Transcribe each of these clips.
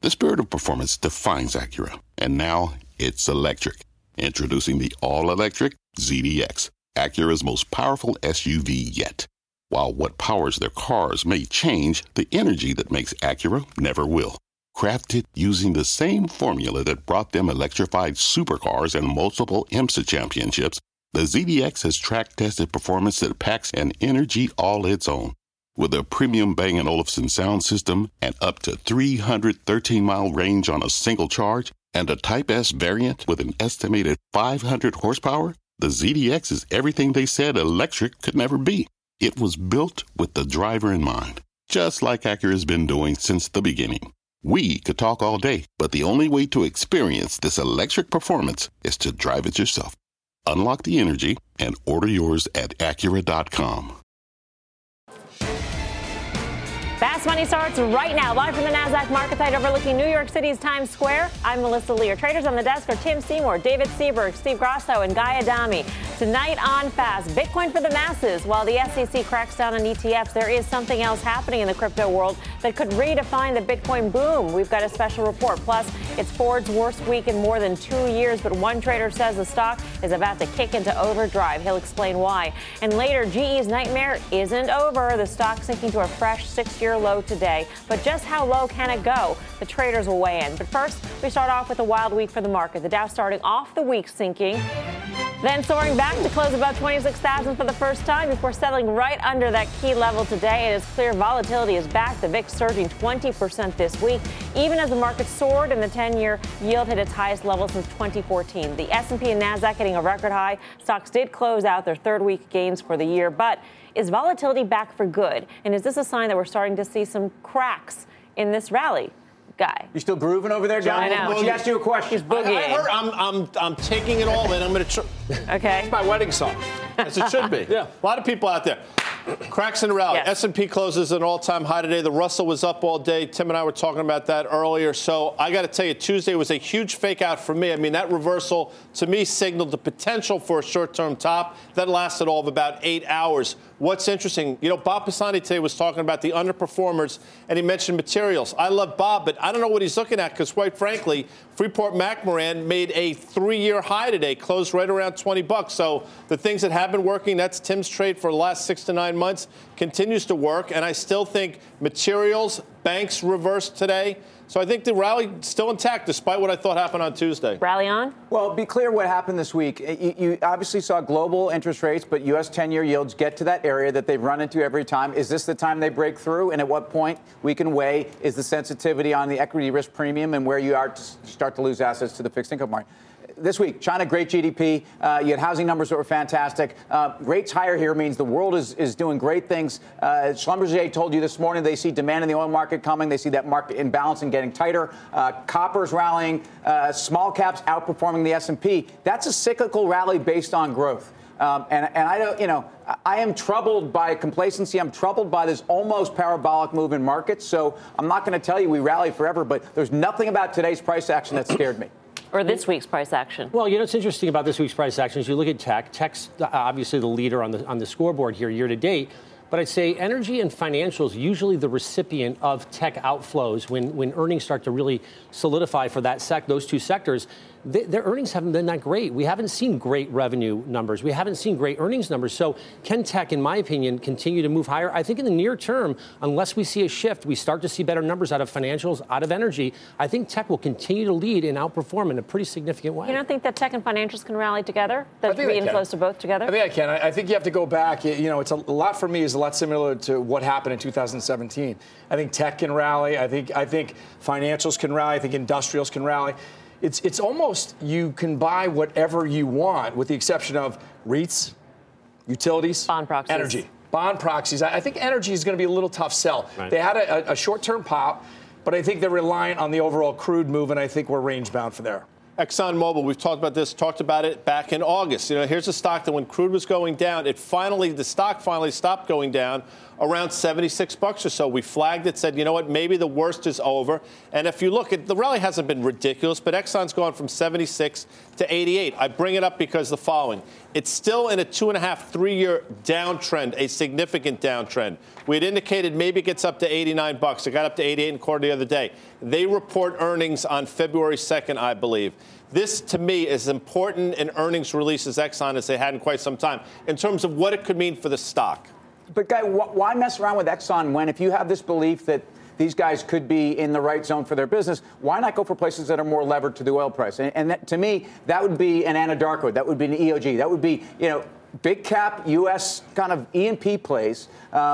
The spirit of performance defines Acura, and now it's electric. Introducing the all-electric ZDX, Acura's most powerful SUV yet. While what powers their cars may change, the energy that makes Acura never will. Crafted using the same formula that brought them electrified supercars and multiple IMSA championships, the ZDX has track-tested performance that packs an energy all its own. With a premium Bang & Olufsen sound system and up to 313-mile range on a single charge, and a Type S variant with an estimated 500 horsepower, the ZDX is everything they said electric could never be. It was built with the driver in mind, just like Acura's been doing since the beginning. We could talk all day, but the only way to experience this electric performance is to drive it yourself. Unlock the energy and order yours at Acura.com. Fast Money starts right now, live from the NASDAQ market site overlooking New York City's Times Square. I'm Melissa Lee. Our traders on the desk are Tim Seymour, David Seaberg, Steve Grasso, and Guy Adami. Tonight on Fast, Bitcoin for the masses. While the SEC cracks down on ETFs, there is something else happening in the crypto world that could redefine the Bitcoin boom. We've got a special report. Plus, it's Ford's worst week in more than 2 years, but one trader says the stock is about to kick into overdrive. He'll explain why. And later, GE's nightmare isn't over. The stock sinking to a fresh 6-year low today. But just how low can it go? The traders will weigh in. But first, we start off with a wild week for the market. The Dow starting off the week sinking, then soaring back to close above 26,000 for the first time before settling right under that key level today. It is clear volatility is back. The VIX surging 20% this week, even as the market soared and the 10-year yield hit its highest level since 2014. The S&P and NASDAQ hitting a record high. Stocks did close out their third week gains for the year, but is volatility back for good? And is this a sign that we're starting to see some cracks in this rally? Guy, you still grooving over there, John? I know. Well, she asked you a question. He's boogieing. I heard, I'm taking it all in. I'm going to. Okay. It's my wedding song, as it should be. Yeah. A lot of people out there. Cracks in the rally. Yes. S&P closes at an all-time high today. The Russell was up all day. Tim and I were talking about that earlier. So I got to tell you, Tuesday was a huge fake out for me. I mean, that reversal, to me, signaled the potential for a short-term top. That lasted all of about 8 hours. What's interesting, Bob Pisani today was talking about the underperformers, and he mentioned materials. I love Bob, but I don't know what he's looking at because, quite frankly, Freeport-McMoRan made a 3-year high today, closed right around $20. So the things that have been working, that's Tim's trade for the last 6 to 9 months, continues to work. And I still think materials, banks reversed today. So I think the rally is still intact, despite what I thought happened on Tuesday. Rally on? Well, be clear what happened this week. You obviously saw global interest rates, but U.S. 10-year yields get to that area that they've run into every time. Is this the time they break through? And at what point we can weigh is the sensitivity on the equity risk premium and where you are to start to lose assets to the fixed income market? This week, China, great GDP. You had housing numbers that were fantastic. Rates higher here means the world is doing great things. Schlumberger told you this morning they see demand in the oil market coming. They see that market imbalance and getting tighter. Copper's rallying. Small caps outperforming the S&P. That's a cyclical rally based on growth. And I don't, I am troubled by complacency. I'm troubled by this almost parabolic move in markets. So I'm not going to tell you we rally forever, but there's nothing about today's price action that scared me. Or this week's price action? Well, what's interesting about this week's price action is you look at tech. Tech's obviously the leader on the scoreboard here year to date. But I'd say energy and financials usually the recipient of tech outflows when earnings start to really solidify for those two sectors. Their earnings haven't been that great. We haven't seen great revenue numbers. We haven't seen great earnings numbers. So can tech, in my opinion, continue to move higher? I think in the near term, unless we see a shift, we start to see better numbers out of financials, out of energy. I think tech will continue to lead and outperform in a pretty significant way. You don't think that tech and financials can rally together? That should be inflows to both together? I think I can. I think you have to go back. It's a lot for me is a lot similar to what happened in 2017. I think tech can rally. I think financials can rally. I think industrials can rally. It's almost you can buy whatever you want, with the exception of REITs, utilities, bond proxies, energy, bond proxies. I think energy is going to be a little tough sell. Right. They had a short-term pop, but I think they're reliant on the overall crude move, and I think we're range-bound for there. ExxonMobil, we've talked about it back in August. Here's a stock that when crude was going down, the stock finally stopped going down around 76 bucks or so. We flagged it, said, you know what, maybe the worst is over. And if you look at the rally hasn't been ridiculous, but Exxon's gone from 76 to 88. I bring it up because the following. It's still in a 2.5, 3-year downtrend, a significant downtrend. We had indicated maybe it gets up to 89 bucks. It got up to 88 1/4 the other day. They report earnings on February 2nd, I believe. This, to me, is as important an earnings release as Exxon as they had in quite some time in terms of what it could mean for the stock. But, Guy, why mess around with Exxon when if you have this belief that these guys could be in the right zone for their business, why not go for places that are more levered to the oil price? And that, to me, that would be an Anadarko. That would be an EOG. That would be, big cap U.S. kind of E&P plays,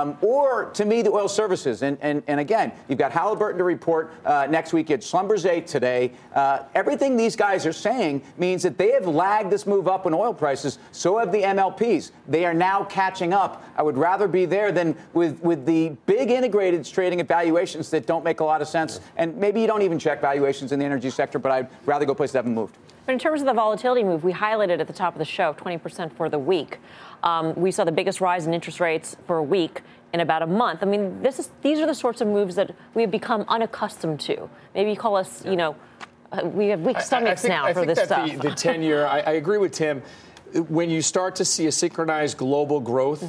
or to me, the oil services. And again, you've got Halliburton to report next week. It's Schlumberger today. Everything these guys are saying means that they have lagged this move up in oil prices. So have the MLPs. They are now catching up. I would rather be there than with the big integrated trading at valuations that don't make a lot of sense. And maybe you don't even check valuations in the energy sector, but I'd rather go places that haven't moved. But in terms of the volatility move, we highlighted at the top of the show 20% for the week. We saw the biggest rise in interest rates for a week in about a month. I mean, these are the sorts of moves that we have become unaccustomed to. Maybe you call us, we have weak stomachs now for this stuff. The 10-year, I agree with Tim. When you start to see a synchronized global growth,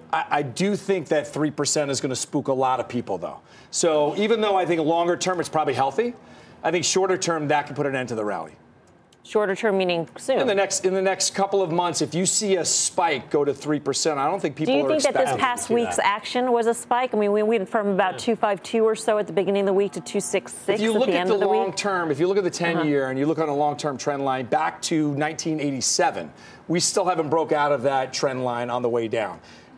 I do think that 3% is going to spook a lot of people, though. So even though I think longer term it's probably healthy, I think shorter term that can put an end to the rally. Shorter term meaning soon. In the next couple of months, if you see a spike go to 3%, I don't think people are expecting. Do you think that this past week's action was a spike? I mean, we went from about 252 or so at the beginning of the week to 266 at the end of the week. If you look at the long term, if you look at the 10-year and you look on a long-term trend line back to 1987, we still haven't broke out of that trend line on the way down.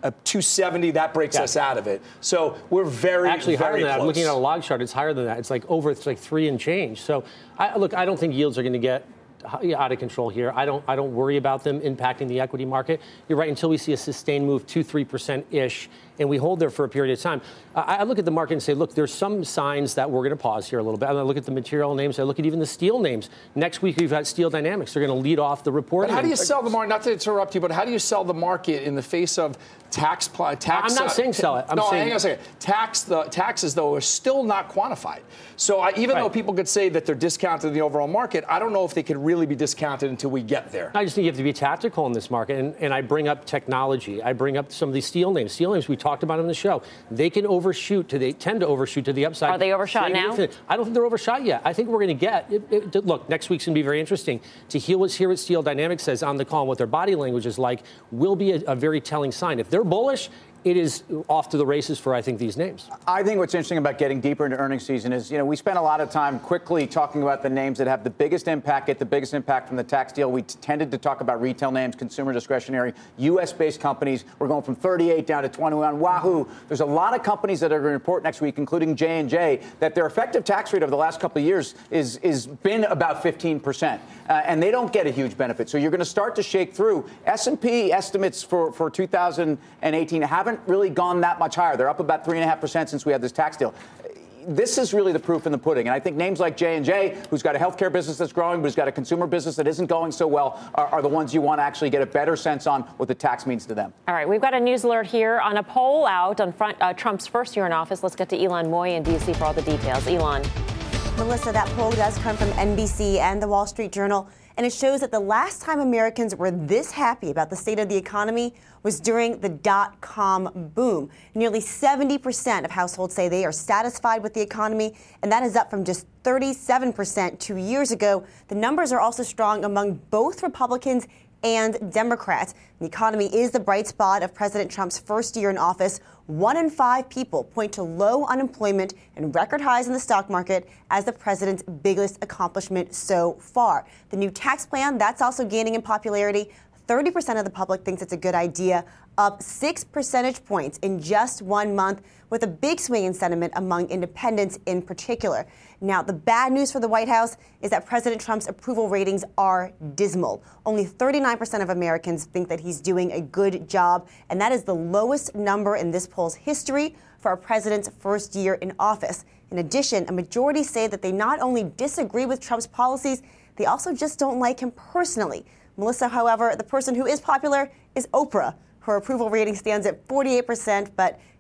270, that breaks us out of it. So we're very, actually very higher than that. close. I'm looking at a log chart. It's higher than that. It's like 3 and change. So I don't think yields are going to get out of control here. I don't worry about them impacting the equity market. You're right. Until we see a sustained move 2-3% ish, and we hold there for a period of time, I look at the market and say, look, there's some signs that we're going to pause here a little bit. I look at the material names. I look at even the steel names. Next week we've got Steel Dynamics. They're going to lead off the report. But how do you sell the market? Not to interrupt you, but how do you sell the market in the face of tax? I'm not saying sell it. Hang on a second. Taxes, though, are still not quantified. So even though people could say that they're discounted in the overall market, I don't know if they could really be discounted until we get there. I just think you have to be tactical in this market. And I bring up technology. I bring up some of these steel names. Steel names we talked about in the show. They tend to overshoot to the upside. Are they overshot now? I don't think they're overshot yet. I think we're going to get look, next week's going to be very interesting to hear what Steel Dynamics says on the call and what their body language is like will be a very telling sign. If they're bullish, it is off to the races for, I think, these names. I think what's interesting about getting deeper into earnings season is, we spent a lot of time quickly talking about the names that have the biggest impact, get the biggest impact from the tax deal. We tended to talk about retail names, consumer discretionary, U.S.-based companies. We're going from 38 down to 21. Wahoo! There's a lot of companies that are going to report next week, including J&J, that their effective tax rate over the last couple of years is been about 15%, and they don't get a huge benefit. So you're going to start to shake through. S&P estimates for 2018 haven't really gone that much higher. They're up about 3.5% since we had this tax deal. This is really the proof in the pudding. And I think names like J&J, who's got a healthcare business that's growing, but who's got a consumer business that isn't going so well, are the ones you want to actually get a better sense on what the tax means to them. All right, we've got a news alert here on a poll out on Trump's first year in office. Let's get to Elon Moy in D.C. for all the details. Elon. Melissa, that poll does come from NBC and the Wall Street Journal, and it shows that the last time Americans were this happy about the state of the economy was during the dot-com boom. Nearly 70% of households say they are satisfied with the economy, and that is up from just 37% 2 years ago. The numbers are also strong among both Republicans and Democrats. The economy is the bright spot of President Trump's first year in office. 1 in 5 people point to low unemployment and record highs in the stock market as the president's biggest accomplishment so far. The new tax plan, that's also gaining in popularity. 30% of the public thinks it's a good idea, up 6 percentage points in just 1 month, with a big swing in sentiment among independents in particular. Now, the bad news for the White House is that President Trump's approval ratings are dismal. Only 39% of Americans think that he's doing a good job, and that is the lowest number in this poll's history for a president's first year in office. In addition, a majority say that they not only disagree with Trump's policies, they also just don't like him personally. Melissa, however, the person who is popular is Oprah. Her approval rating stands at 48%, but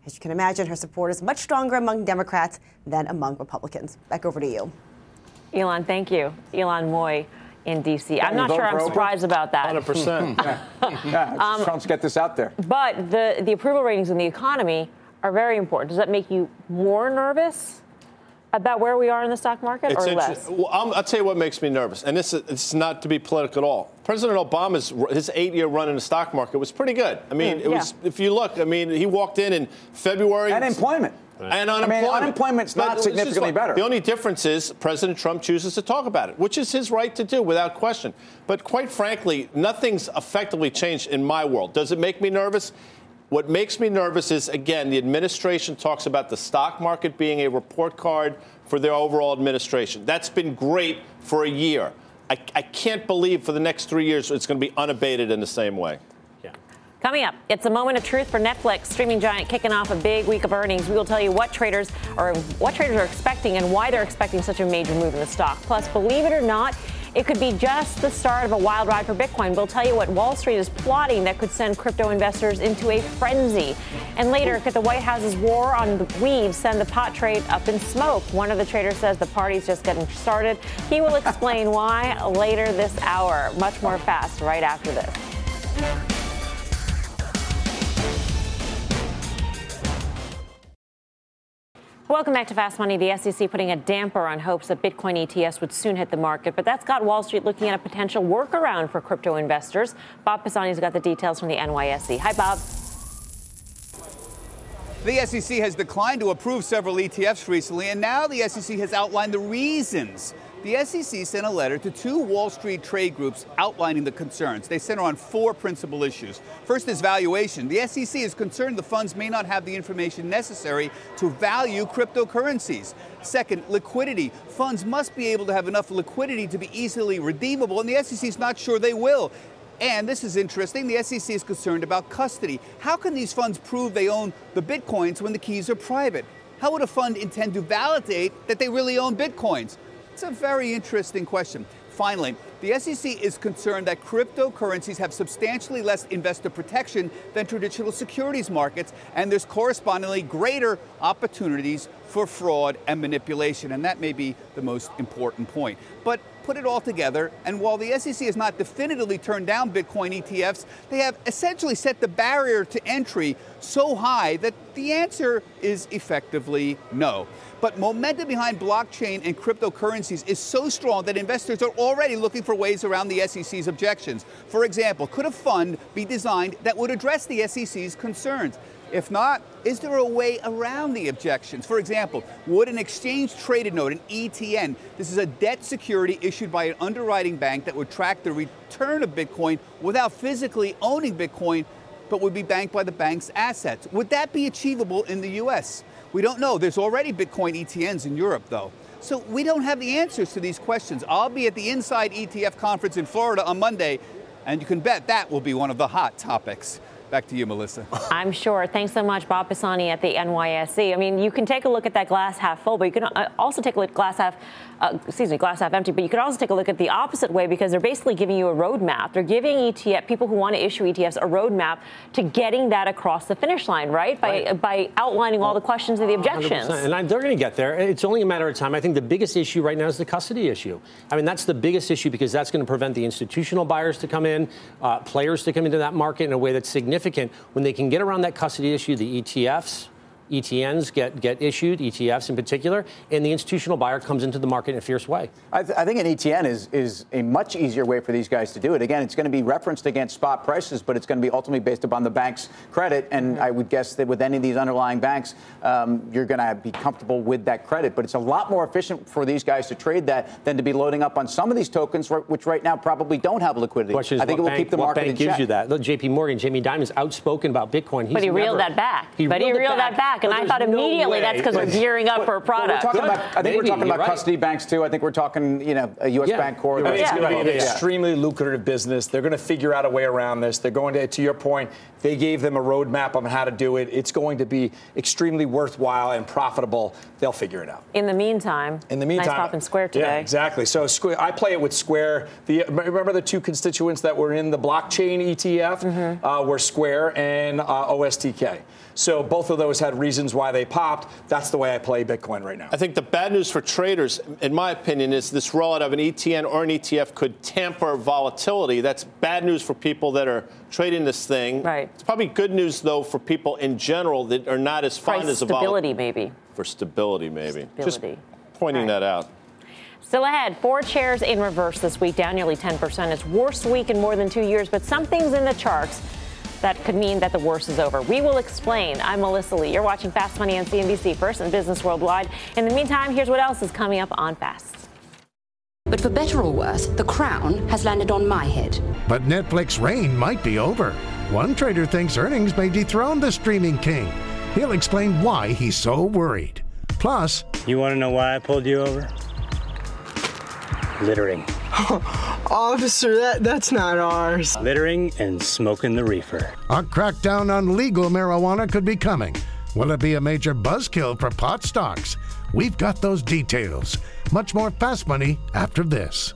As you can imagine, her support is much stronger among Democrats than among Republicans. Back over to you. Elon, thank you. Elon Moy in D.C. I'm not sure I'm surprised about that. 100%. Trump's get this out there. But the approval ratings in the economy are very important. Does that make you more nervous about where we are in the stock market or less? Well, I'll tell you what makes me nervous, and it's not to be political at all. President Obama's his 8-year run in the stock market was pretty good. I mean, it was. If you look, I mean, he walked in February. And employment. And unemployment. Unemployment's not significantly better. The only difference is President Trump chooses to talk about it, which is his right to do without question. But quite frankly, nothing's effectively changed in my world. Does it make me nervous? What makes me nervous is, again, the administration talks about the stock market being a report card for their overall administration. That's been great for a year. I can't believe for the next 3 years it's going to be unabated in the same way. Coming up, it's a moment of truth for Netflix. Streaming giant kicking off a big week of earnings. We will tell you what traders are expecting and why they're expecting such a major move in the stock. Plus, believe it or not, it could be just the start of a wild ride for Bitcoin. We'll tell you what Wall Street is plotting that could send crypto investors into a frenzy. And later, could the White House's war on the weave send the pot trade up in smoke? One of the traders says the party's just getting started. He will explain why later this hour. Much more fast right after this. Welcome back to Fast Money. The SEC putting a damper on hopes that Bitcoin ETFs would soon hit the market, but that's got Wall Street looking at a potential workaround for crypto investors. Bob Pisani's got the details from the NYSE. Hi, Bob. The SEC has declined to approve several ETFs recently, and now the SEC has outlined the reasons. The SEC sent a letter to 2 Wall Street trade groups outlining the concerns. They center on 4 principal issues. First is valuation. The SEC is concerned the funds may not have the information necessary to value cryptocurrencies. Second, liquidity. Funds must be able to have enough liquidity to be easily redeemable, and the SEC is not sure they will. And this is interesting, the SEC is concerned about custody. How can these funds prove they own the Bitcoins when the keys are private? How would a fund intend to validate that they really own Bitcoins? It's a very interesting question. Finally, the SEC is concerned that cryptocurrencies have substantially less investor protection than traditional securities markets, and there's correspondingly greater opportunities for fraud and manipulation, and that may be the most important point. But put it all together, and while the SEC has not definitively turned down Bitcoin ETFs, they have essentially set the barrier to entry so high that the answer is effectively no. But momentum behind blockchain and cryptocurrencies is so strong that investors are already looking for ways around the SEC's objections. For example, could a fund be designed that would address the SEC's concerns? If not, is there a way around the objections? For example, would an exchange-traded note, an ETN, this is a debt security issued by an underwriting bank that would track the return of Bitcoin without physically owning Bitcoin, but would be banked by the bank's assets. Would that be achievable in the U.S.? We don't know. There's already Bitcoin ETNs in Europe, though. So we don't have the answers to these questions. I'll be at the Inside ETF conference in Florida on Monday, and you can bet that will be one of the hot topics. Back to you, Melissa. I'm sure. Thanks so much, Bob Pisani at the NYSE. I mean, you can take a look at that glass half full, but you can also take a look at glass half empty. But you could also take a look at the opposite way because they're basically giving you a roadmap. They're giving people who want to issue ETFs a roadmap to getting that across the finish line, right? By outlining all the questions and the objections. 100%. And they're going to get there. It's only a matter of time. I think the biggest issue right now is the custody issue. I mean, that's the biggest issue because that's going to prevent the institutional buyers to come in, players to come into that market in a way that's significant. When they can get around that custody issue, the ETNs get issued, ETFs in particular, and the institutional buyer comes into the market in a fierce way. I think an ETN is a much easier way for these guys to do it. Again, it's going to be referenced against spot prices, but it's going to be ultimately based upon the bank's credit. And I would guess that with any of these underlying banks, you're going to be comfortable with that credit. But it's a lot more efficient for these guys to trade that than to be loading up on some of these tokens, which right now probably don't have liquidity. Question is, I think it will keep the market in check. What bank gives you that? Look, J.P. Morgan, Jamie Dimon's outspoken about Bitcoin. But he reeled that back. He reeled that back. And I thought immediately that's because we're gearing up for a product. I think we're talking about custody banks, too. I think we're talking, a U.S. bank core. I mean, it's going to be an extremely lucrative business. They're going to figure out a way around this. They're going to your point, they gave them a roadmap on how to do it. It's going to be extremely worthwhile and profitable. They'll figure it out. In the meantime, nice pop in Square today. Yeah, exactly. So I play it with Square. Remember the 2 constituents that were in the blockchain ETF were Square and OSTK. So both of those had reasons why they popped. That's the way I play Bitcoin right now. I think the bad news for traders, in my opinion, is this rollout of an ETN or an ETF could tamper volatility. That's bad news for people that are trading this thing. Right. It's probably good news, though, for people in general that are not as fond as a stability, maybe. For stability, maybe. Stability. Just pointing that out. Still ahead, 4 shares in reverse this week, down nearly 10%. It's worst week in more than 2 years, but something's in the charts that could mean that the worst is over. We will explain. I'm Melissa Lee. You're watching Fast Money on CNBC, first in business worldwide. In the meantime, here's what else is coming up on Fast. But for better or worse, the crown has landed on my head. But Netflix's reign might be over. One trader thinks earnings may dethrone the streaming king. He'll explain why he's so worried. Plus, you want to know why I pulled you over? Littering. Officer, that's not ours. Littering and smoking the reefer. A crackdown on legal marijuana could be coming. Will it be a major buzzkill for pot stocks? We've got those details. Much more Fast Money after this.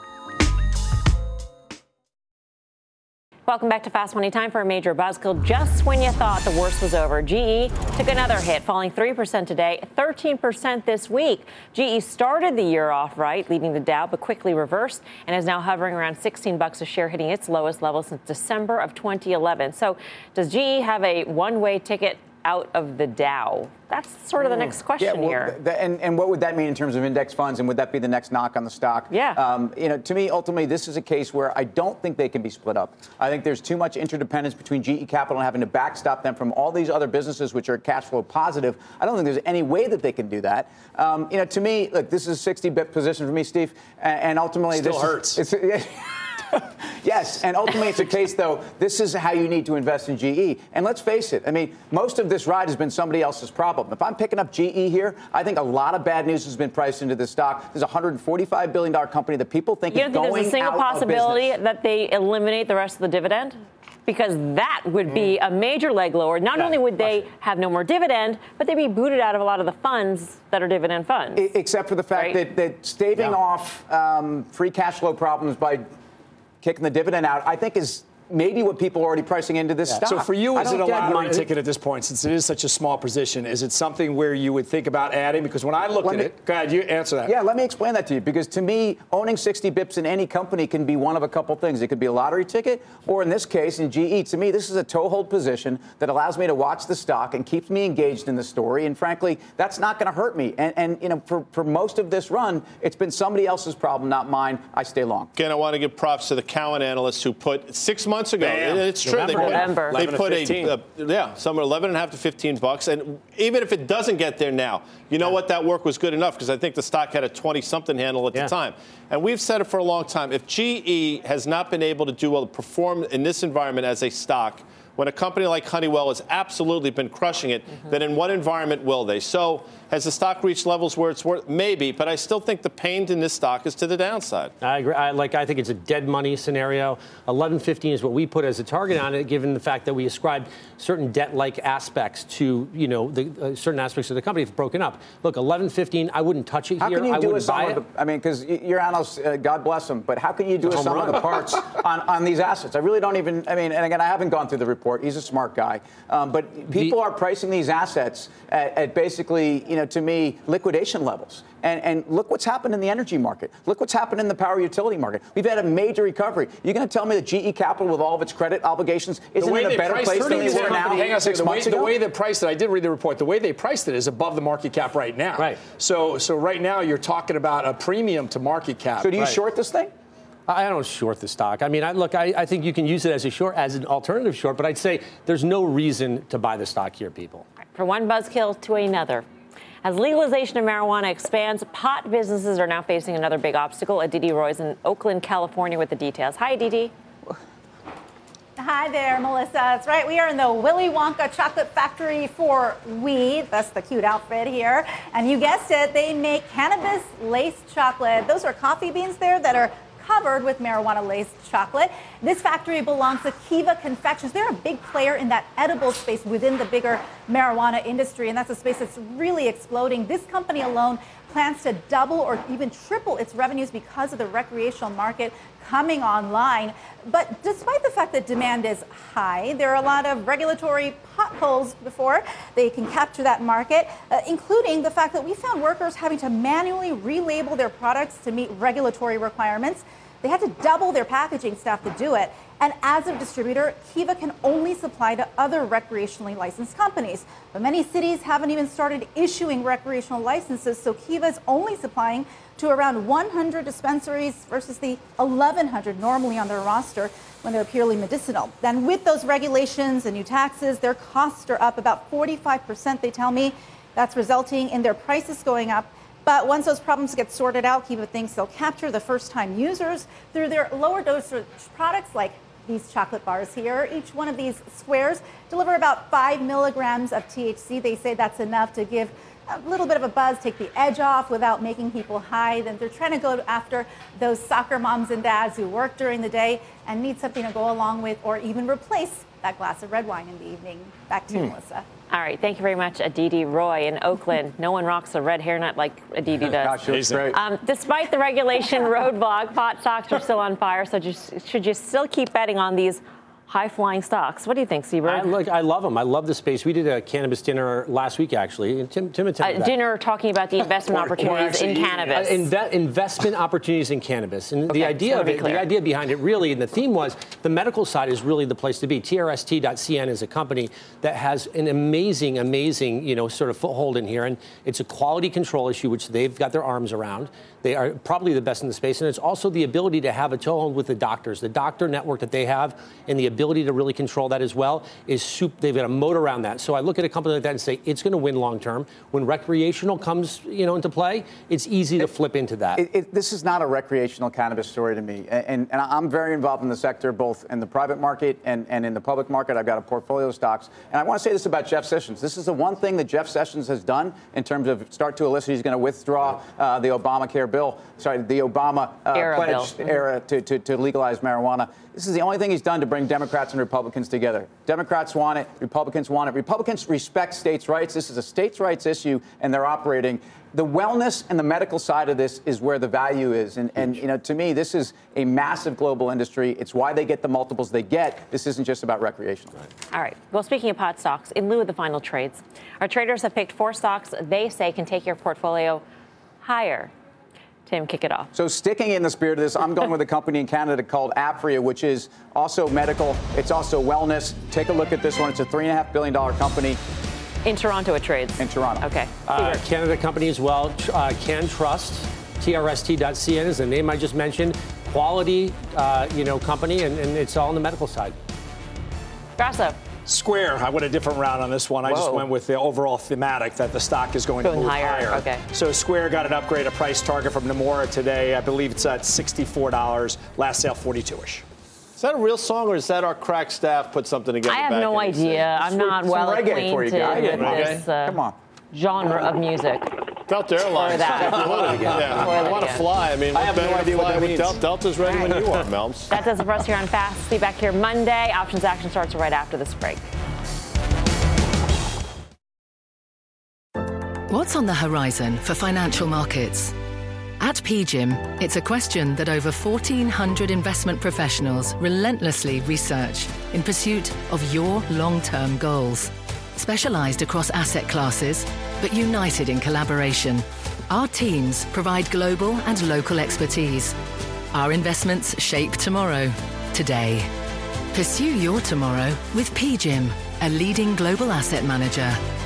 Welcome back to Fast Money. Time for a major buzzkill. Just when you thought the worst was over, GE took another hit, falling 3% today, 13% this week. GE started the year off right, leading the Dow, but quickly reversed and is now hovering around $16 a share, hitting its lowest level since December of 2011. So does GE have a one-way ticket out of the Dow? That's sort of the next question here. And what would that mean in terms of index funds? And would that be the next knock on the stock? Yeah. To me, ultimately, this is a case where I don't think they can be split up. I think there's too much interdependence between GE Capital and having to backstop them from all these other businesses which are cash flow positive. I don't think there's any way that they can do that. To me, look, this is a 60 bip position for me, Steve. And ultimately, still hurts. Yes, and ultimately it's a case, though, this is how you need to invest in GE. And let's face it, I mean, most of this ride has been somebody else's problem. If I'm picking up GE here, I think a lot of bad news has been priced into this stock. There's a $145 billion company that people think is going out of business. You don't think there's a single possibility that they eliminate the rest of the dividend? Because that would be a major leg lower. Not only would they have no more dividend, but they'd be booted out of a lot of the funds that are dividend funds. Except for the fact that staving off free cash flow problems by kicking the dividend out, I think is maybe what people are already pricing into this stock. So for you, is it a lottery ticket at this point, since it is such a small position? Is it something where you would think about adding? Because when I looked at it, go ahead, you answer that. Yeah, let me explain that to you. Because to me, owning 60 bips in any company can be one of a couple things. It could be a lottery ticket, or in this case, in GE, to me, this is a toehold position that allows me to watch the stock and keeps me engaged in the story. And frankly, that's not going to hurt me. And for most of this run, it's been somebody else's problem, not mine. I stay long. Again, I want to give props to the Cowen analysts who put 6 months ago. It's true. November. They put somewhere $11.5 to $15, and even if it doesn't get there now, you know what? That work was good enough because I think the stock had a 20-something handle at the time. And we've said it for a long time. If GE has not been able to do well, perform in this environment as a stock, when a company like Honeywell has absolutely been crushing it, then in what environment will they? So has the stock reached levels where it's worth? Maybe, but I still think the pain in this stock is to the downside. I agree. I think it's a dead money scenario. 11.15 is what we put as a target on it, given the fact that we ascribed certain debt-like aspects to, the certain aspects of the company have broken up. Look, 11.15, I wouldn't touch it here. How can you do a sum of the, I mean, because your analysts, God bless them, but how can you do a sum of the parts on these assets? I really don't even, and again, I haven't gone through the report. He's a smart guy. But people are pricing these assets at basically, to me, liquidation levels. And look what's happened in the energy market. Look what's happened in the power utility market. We've had a major recovery. You're going to tell me that GE Capital, with all of its credit obligations, isn't in a better place than they were now? Hang on a second. The way they priced it, I did read the report. The way they priced it is above the market cap right now. Right. So right now you're talking about a premium to market cap. So do you short this thing? I don't short the stock. I mean, I think you can use it as an alternative short, but I'd say there's no reason to buy the stock here, people. From one buzzkill to another. As legalization of marijuana expands, pot businesses are now facing another big obstacle. Aditi Roy's in Oakland, California with the details. Hi, Aditi. Hi there, Melissa. That's right. We are in the Willy Wonka chocolate factory for weed. That's the cute outfit here. And you guessed it, they make cannabis-laced chocolate. Those are coffee beans there that are covered with marijuana-laced chocolate. This factory belongs to Kiva Confections. They're a big player in that edible space within the bigger marijuana industry, and that's a space that's really exploding. This company alone plans to double or even triple its revenues because of the recreational market coming online. But despite the fact that demand is high, there are a lot of regulatory potholes before they can capture that market, including the fact that we found workers having to manually relabel their products to meet regulatory requirements. They had to double their packaging staff to do it. And as a distributor, Kiva can only supply to other recreationally licensed companies. But many cities haven't even started issuing recreational licenses, so Kiva is only supplying to around 100 dispensaries versus the 1,100 normally on their roster when they're purely medicinal. Then with those regulations and new taxes, their costs are up about 45%, they tell me. That's resulting in their prices going up. But once those problems get sorted out, Kiva thinks they'll capture the first-time users through their lower dosage products like these chocolate bars here. Each one of these squares deliver about 5 milligrams of THC. They say that's enough to give a little bit of a buzz, take the edge off without making people high. Then they're trying to go after those soccer moms and dads who work during the day and need something to go along with or even replace that glass of red wine in the evening. Back to you, Melissa. All right. Thank you very much, Aditi Roy in Oakland. No one rocks a red hairnet like Aditi does. Gosh, she looks great. Despite the regulation roadblock, pot stocks are still on fire. So should you still keep betting on these high-flying stocks? What do you think, Seaberg? I love them. I love the space. We did a cannabis dinner last week, actually. And Tim attended that. Dinner talking about the investment opportunities in cannabis. Investment opportunities in cannabis. And the idea of it, the idea behind it really, and the theme was the medical side is really the place to be. TRST.cn is a company that has an amazing, sort of foothold in here. And it's a quality control issue, which they've got their arms around. They are probably the best in the space. And it's also the ability to have a toehold with the doctors. The doctor network that they have and the ability to really control that as well is they've got a moat around that. So I look at a company like that and say it's going to win long term. When recreational comes into play, it's easy to flip into that. This is not a recreational cannabis story to me. And I'm very involved in the sector, both in the private market and in the public market. I've got a portfolio of stocks. And I want to say this about Jeff Sessions. This is the one thing that Jeff Sessions has done in terms of start to elicit. He's going to withdraw the Obamacare bill. Sorry, the Obama pledge era to legalize marijuana. This is the only thing he's done to bring Democrats and Republicans together. Democrats want it. Republicans want it. Republicans respect states' rights. This is a states' rights issue, and they're operating. The wellness and the medical side of this is where the value is. And to me, this is a massive global industry. It's why they get the multiples they get. This isn't just about recreational. All right. Well, speaking of pot stocks, in lieu of the final trades, our traders have picked 4 stocks they say can take your portfolio higher. Tim, kick it off. So sticking in the spirit of this, I'm going with a company in Canada called Apria, which is also medical. It's also wellness. Take a look at this one. It's a $3.5 billion company. In Toronto, it trades. In Toronto. Okay. Canada company as well. CanTrust. TRST.cn is the name I just mentioned. Quality, company, and it's all on the medical side. Grasso. Square, I went a different route on this one. I just went with the overall thematic that the stock is going to move higher. Okay. So Square got an upgrade, a price target from Nomura today. I believe it's at $64. Last sale, 42-ish. Is that a real song, or is that our crack staff put something together? I have no idea. I'm not well acquainted with this Come on. genre of music. Delta Airlines. I want to fly. I mean, I have no idea what that means. Delta's ready when you are, Melms. That does it for us here on Fast. See you back here Monday. Options action starts right after this break. What's on the horizon for financial markets? At PGIM, it's a question that over 1,400 investment professionals relentlessly research in pursuit of your long-term goals. Specialized across asset classes, but united in collaboration, our teams provide global and local expertise. Our investments shape tomorrow, today. Pursue your tomorrow with PGIM, a leading global asset manager.